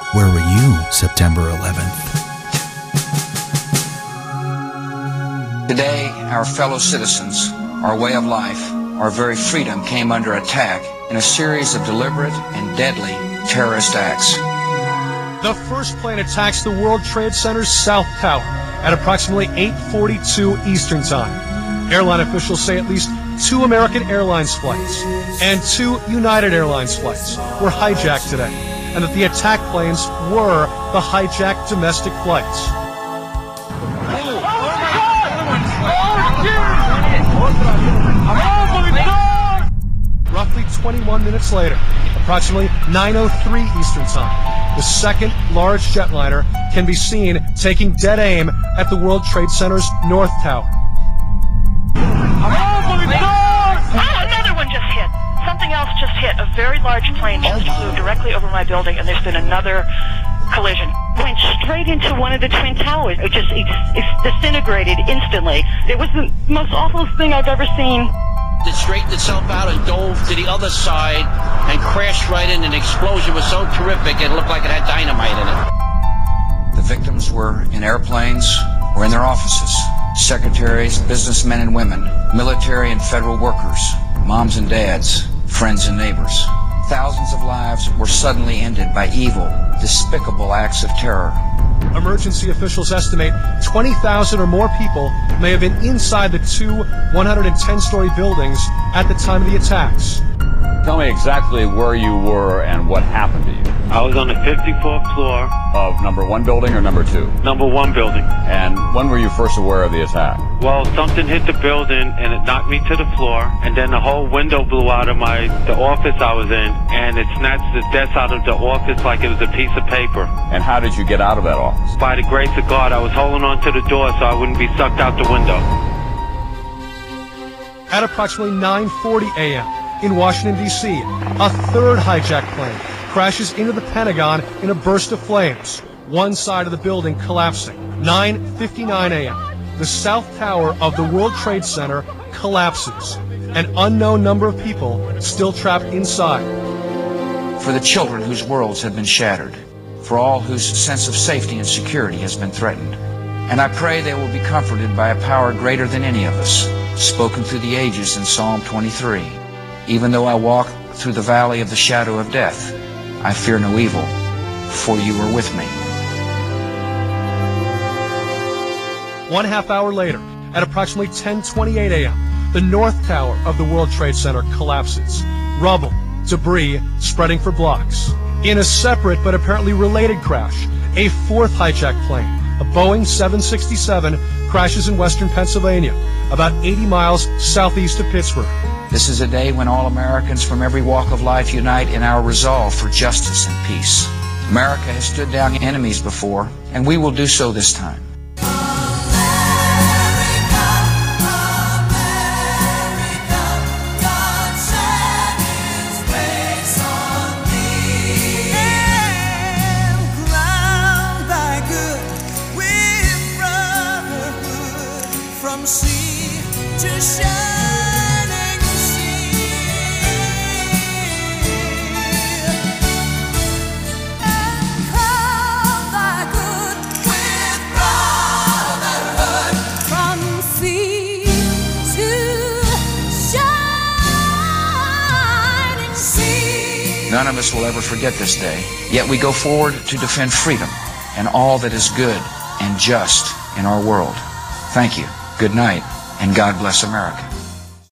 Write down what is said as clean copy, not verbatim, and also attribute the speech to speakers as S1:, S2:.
S1: Where were you September 11th?
S2: Today, our fellow citizens, our way of life, our very freedom came under attack in a series of deliberate and deadly terrorist acts.
S3: The first plane attacks the World Trade Center's South Tower at approximately 8:42 Eastern Time. Airline officials say at least 2 American Airlines flights and 2 United Airlines flights were hijacked today, and that the attack planes were the hijacked domestic flights. Roughly 21 minutes later, approximately 9:03 Eastern Time, the second large jetliner can be seen taking dead aim at the World Trade Center's North Tower.
S4: Another one just hit. Something else just hit. A very large plane just flew directly over my building, and there's been another collision. Went straight into one of the Twin Towers. It disintegrated instantly. It was the most awful thing I've ever seen.
S5: It straightened itself out and dove to the other side and crashed right in. An explosion was so terrific it looked like it had dynamite in it.
S2: The victims were in airplanes or in their offices. Secretaries, businessmen and women, military and federal workers, moms and dads, friends and neighbors. Thousands of lives were suddenly ended by evil, despicable acts of terror.
S3: Emergency officials estimate 20,000 or more people may have been inside the 2 110-story buildings at the time of the attacks.
S6: Tell me exactly where you were and what happened to you.
S7: I was on the 54th floor.
S6: Of number 1 building or number 2?
S7: Number 1 building.
S6: And when were you first aware of the attack?
S7: Well, something hit the building and it knocked me to the floor, and then the whole window blew out of the office I was in, and it snatched the desk out of the office like it was a piece of paper.
S6: And how did you get out of that office?
S7: By the grace of God, I was holding on to the door so I wouldn't be sucked out the window.
S3: At approximately 9:40 a.m. in Washington, D.C., a third hijacked plane crashes into the Pentagon in a burst of flames, one side of the building collapsing. 9:59 a.m., the South Tower of the World Trade Center collapses. An unknown number of people still trapped inside.
S2: For the children whose worlds have been shattered, for all whose sense of safety and security has been threatened. And I pray they will be comforted by a power greater than any of us, spoken through the ages in Psalm 23. Even though I walk through the valley of the shadow of death, I fear no evil, for you are with me.
S3: 1/2 hour later, at approximately 10:28 a.m., the North Tower of the World Trade Center collapses. Rubble, debris spreading for blocks. In a separate but apparently related crash, a fourth hijacked plane, a Boeing 767, crashes in western Pennsylvania, about 80 miles southeast of Pittsburgh.
S2: This is a day when all Americans from every walk of life unite in our resolve for justice and peace. America has stood down enemies before, and we will do so this time.
S8: From sea to shining sea, and crown thy good with brotherhood. From sea to shining sea.
S2: None of us will ever forget this day, yet we go forward to defend freedom and all that is good and just in our world. Thank you. Good night, and God bless America.